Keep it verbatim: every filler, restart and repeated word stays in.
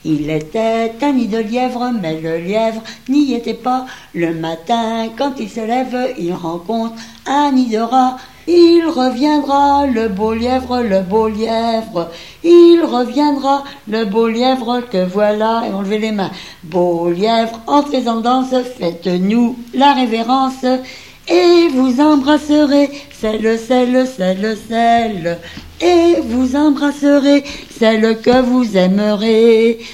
Il était un nid de lièvre, mais le lièvre n'y était pas. Le matin, quand il se lève, il rencontre un nid de rat. Il reviendra, le beau lièvre, le beau lièvre. Il reviendra, le beau lièvre que voilà. Et on levait les mains. Beau lièvre, entrez en danse, faites-nous la révérence. Et vous embrasserez, celle, celle, celle, celle. Et vous embrasserez celle que vous aimerez.